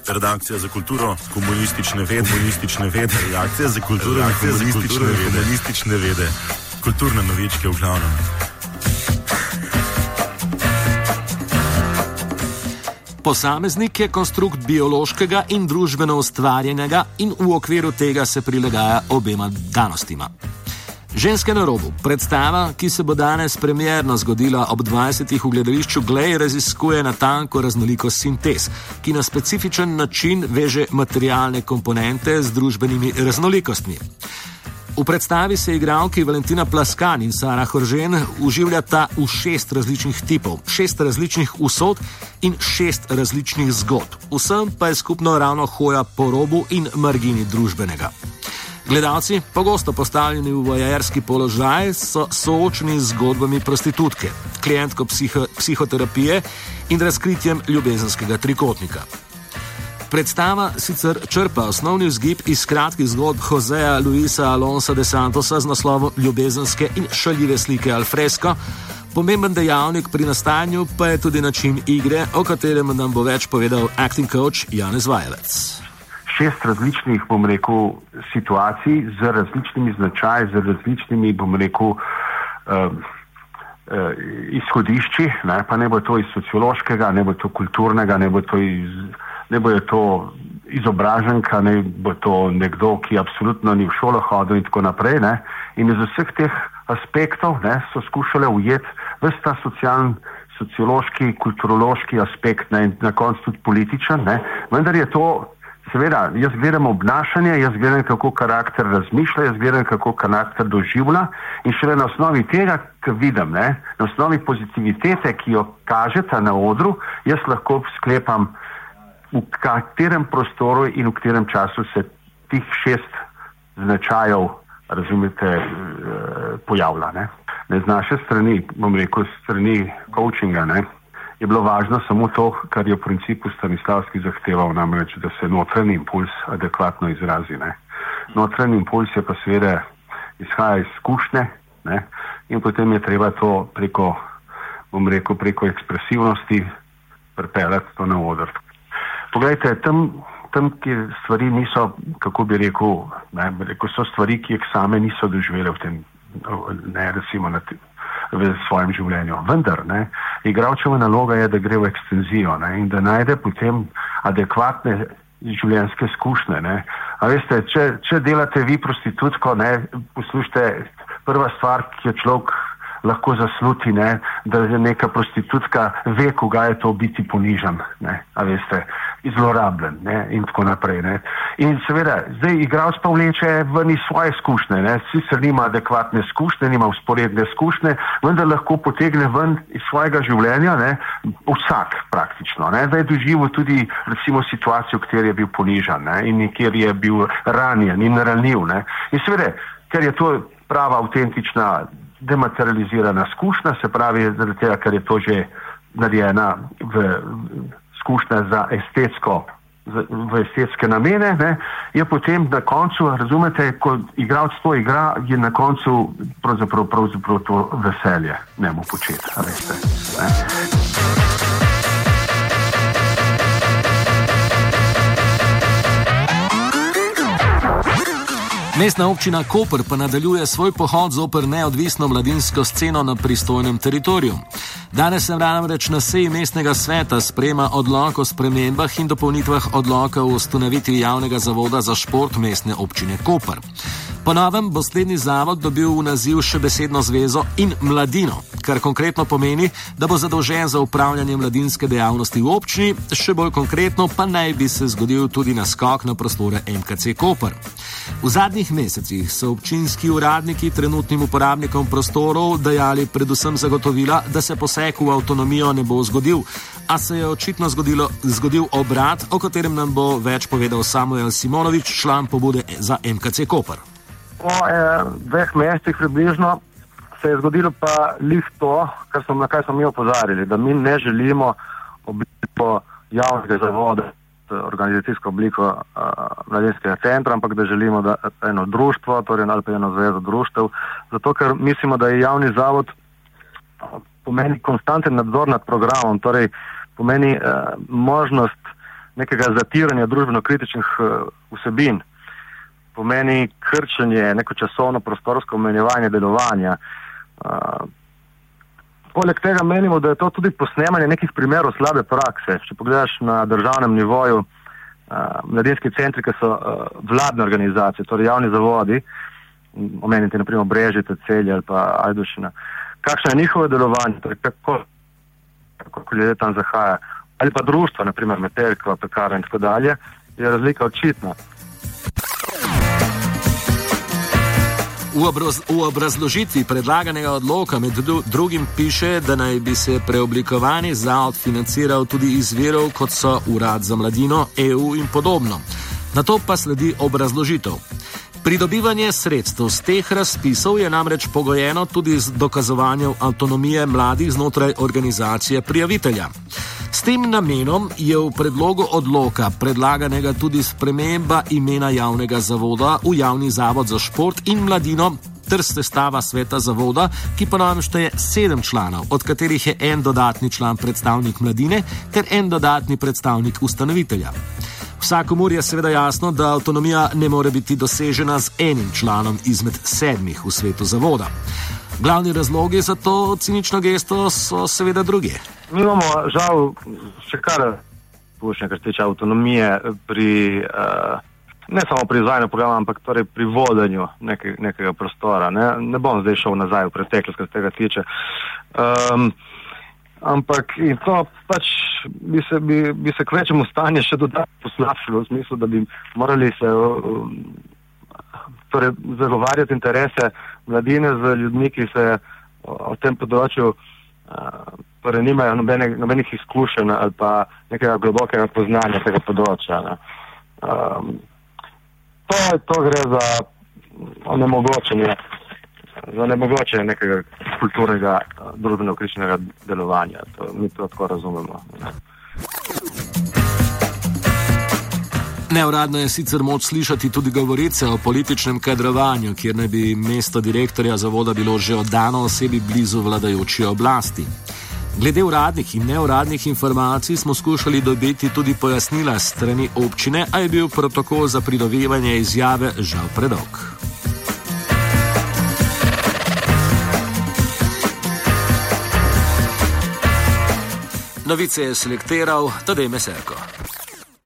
Redakcija za kulturo, komunistične vede, redakcija za kulturo, komunistične vede, kulturne novičke v glavnem. Posameznik je konstrukt biološkega in družbeno ustvarjenega in v okviru tega se prilagaja obema danostima. Ženske na robu, predstava, ki se bo danes premierno zgodila ob 20. v gledališču Glej, raziskuje natanko raznolikost sintez, ki na specifičen način veže materialne komponente z družbenimi raznolikostmi. V predstavi se igralki Valentina Plaskan in Sara Horžen uživljata v 6 različnih tipov, 6 različnih usod in 6 različnih zgodb. Vsem pa je skupno ravno hoja po robu in margini družbenega. Gledalci, pogosto postavljeni v voajerski položaj, so soočeni z zgodbami prostitutke, klientko psihoterapije in razkritjem ljubezenskega trikotnika. Predstava sicer črpa osnovni vzgib iz kratkih zgodb Joseja Luisa Alonsa de Santosa z naslovom Ljubezenske in šaljive slike al fresco. Pomemben dejavnik pri nastajanju pa je tudi način igre, o katerem nam bo več povedal acting coach Janez Vajevec. 6 različnih, situacij z različnimi značaji, z različnimi, izhodišči, ne? Pa ne bo to iz sociološkega, ne bo to kulturnega, ne bo to izobraženka, ne bo to nekdo, ki absolutno ni v šolo hodil in tako naprej. Ne? In iz vseh teh aspektov, ne, so skušale ujeti ves ta sociološki, kulturološki aspekt, ne, in na koncu tudi političen, ne? Vendar je to, seveda, jaz gledam obnašanje, jaz gledam, kako karakter razmišlja, jaz gledam, kako karakter doživlja in šele na osnovi tega, kar vidim, ne, na osnovi pozitivitete, ki jo kažeta na odru, jaz lahko sklepam, v katerem prostoru in v katerem času se tih 6 značajev, razumete, pojavlja. Ne. Z naše strani, strani coachinga, ne, je bilo važno samo to, kar je v principu Stanislavski zahteval, namreč, da se notranji impuls adekvatno izrazi. Ne. Notranji impuls je pa seveda izhaja iz izkušnje, ne, in potem je treba to preko ekspresivnosti pripeljati to na oder. Poglejte, tam, kjer stvari niso, kako bi rekel, so stvari, ki jih same niso doživele v tem, ne, recimo v svojem življenju. Vendar, ne, igralčeva naloga je, da gre v ekstenzijo, ne, in da najde potem adekvatne življenjske izkušnje, ne. A veste, če delate vi prostitutko, ne, poslušajte, prva stvar, ki je človek lahko zasluti, ne, da je neka prostitutka ve, koga je to biti ponižan, ne, a veste, zlorabljen, ne, in tako naprej, ne. In seveda, zdaj igralec pa vleče ven iz svoje izkušnje, ne, sicer nima adekvatne izkušnje, nima vzporedne izkušnje, vendar lahko potegne ven iz svojega življenja, ne, vsak praktično, ne, da je doživel tudi recimo situacijo, v kateri je bil ponižan, ne, in kjer je bil ranjen in ranljiv, ne. In seveda, ker je to prava avtentična dematerializirana izkušnja, se pravi, zaradi tega, ker je to že narejena v izkušnja za v estetske namene, ne, je potem na koncu, razumete, ko igralec to igra, je na koncu pravzaprav to veselje njemu početi, a veste, ne. Mestna občina Koper pa nadaljuje svoj pohod zoper neodvisno mladinsko sceno na pristojnem teritoriju. Danes se namreč na seji mestnega sveta sprejema odlok o spremembah in dopolnitvah odloka o ustanovitvi javnega zavoda za šport mestne občine Koper. Po novem bo slednji zavod dobil v naziv še besedno zvezo in mladino, kar konkretno pomeni, da bo zadolžen za upravljanje mladinske dejavnosti v občini, še bolj konkretno pa naj bi se zgodil tudi naskok na prostore MKC Koper. V zadnjih mesecih so občinski uradniki trenutnim uporabnikom prostorov dajali predvsem zagotovila, da se poseg v avtonomijo ne bo zgodil, a se je očitno zgodil obrat, o katerem nam bo več povedal Samuel Simonovič, član pobude za MKC Koper. Po 2 mesecih približno se je zgodilo pa lih to, na kaj smo mi opozarjali, da mi ne želimo obliko javnega zavoda, organizacijsko obliko mladinskega centra, ampak da želimo eno društvo, torej ali pa eno zvezo društev, zato ker mislimo, da je javni zavod pomeni konstanten nadzor nad programom, torej pomeni možnost nekega zatiranja družbeno-kritičnih vsebin, pomeni krčenje, neko časovno-prostorsko omenjevanje delovanja. Poleg tega menimo, da je to tudi posnemanje nekih primerov slabe prakse. Če pogledaš na državnem nivoju, mladinski centri, ki so vladne organizacije, torej javni zavodi, omenite naprimer Brežice, Celje ali pa Ajdovščina, kakšno je njihovo delovanje, torej kako ljudje tam zahaja, ali pa društva, naprimer Metelkova, Pekarna in tako dalje, je razlika očitna. V obrazložitvi predlaganega odloka med drugim piše, da naj bi se preoblikovani zavod financiral tudi iz virov, kot so Urad za mladino, EU in podobno. Nato pa sledi obrazložitev. Pridobivanje sredstev z teh razpisov je namreč pogojeno tudi z dokazovanjem avtonomije mladih znotraj organizacije prijavitelja. S tem namenom je v predlogu odloka predlaganega tudi sprememba imena javnega zavoda v Javni zavod za šport in mladino ter sestava sveta zavoda, ki po novem šteje 7 članov, od katerih je en dodatni član predstavnik mladine ter en dodatni predstavnik ustanovitelja. Vsakomur je seveda jasno, da avtonomija ne more biti dosežena z enim članom izmed 7 v svetu zavoda. Glavni razlogi za to cinično gesto so seveda druge. Mi imamo žal še kar pušnje, kar se tiče avtonomije pri, ne samo pri izvajanju programa, ampak torej pri vodenju nekega prostora. Ne bom zdaj šel nazaj v preteklost, kar se tega tiče. Ampak in to pač bi se k večjemu stanje še dodatno poslabšalo, v smislu, da bi morali se torej zagovarjati interese mladine z ljudmi, ki se o tem področju torej nimajo nobenih izkušenj ali pa nekega globokega poznanja tega področja. To gre za onemogočenje nekega kulturnega, družbeno-kritičnega delovanja. Mi to tako razumemo. Neuradno je sicer moč slišati tudi govorice o političnem kadrovanju, kjer naj bi mesto direktorja zavoda bilo že oddano osebi blizu vladajoči oblasti. Glede uradnih in neuradnih informacij smo skušali dobiti tudi pojasnila strani občine, a je bil protokol za pridobivanje izjave žal predolg. Novice je selektiral Tadej Meserko.